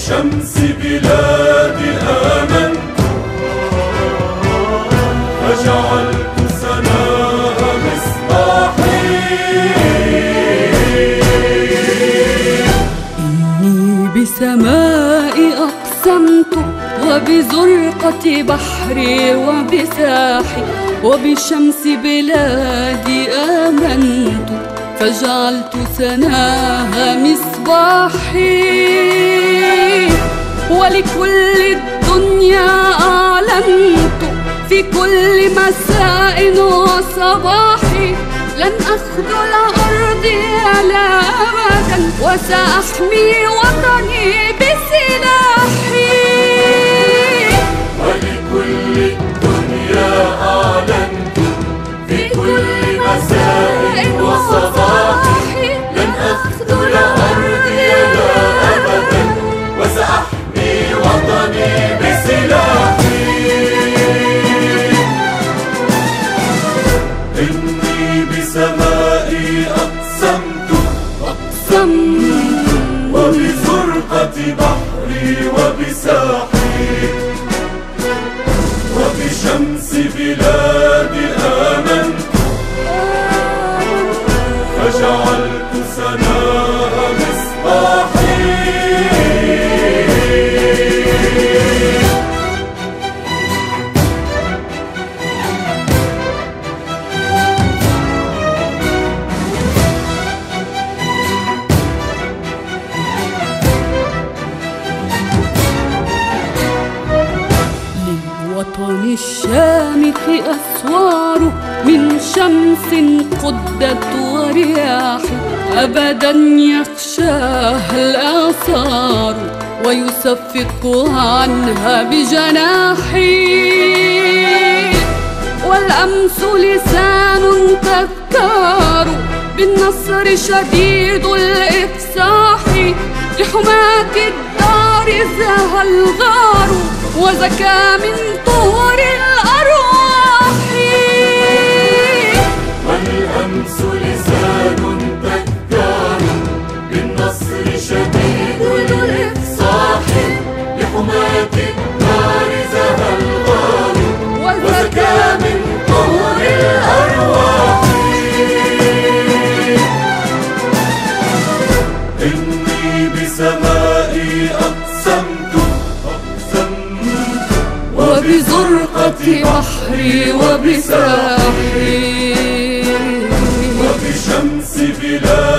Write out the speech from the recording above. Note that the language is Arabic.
وبشمس بلادي آمنت فجعلت سناها مصباحي. إني بسمائي أقسمت وبزرقة بحري وبساحي وبشمس بلادي آمنت فجعلت سناها مصباحي. ولكل الدنيا أعلنت في كل مساء وصباح لن أخذل أرضي لا أبدا وسأحمي وطني بسلاحي. ولكل الدنيا أعلنت في كل مساء وصباح لن أخذل أرضي لا أبدا وسأحمي وطني بسلاحي. إني بسمائي أقسمت وبزرقة بحري وبساحي وبشمس بلادي آمنت فجعلت سناها مصباحي. للوطن الشامخ أسوار من شمس قدت ورياح أبدا يخشاها الآثار ويصفق عنها بجناحي. والأمس لسان تذكار بالنصر شديد الإفصاح لحماة الدار زهى الغار وزكى من طهر الأرواح. والأمس لسان تذكار بالنصر شديد الإفصاح لحماة الدار زهى الغار وزكى من طهر الأرواح. إني بسمائي أقسمت وبزرقة بحري وبساحي وبشمس بلادي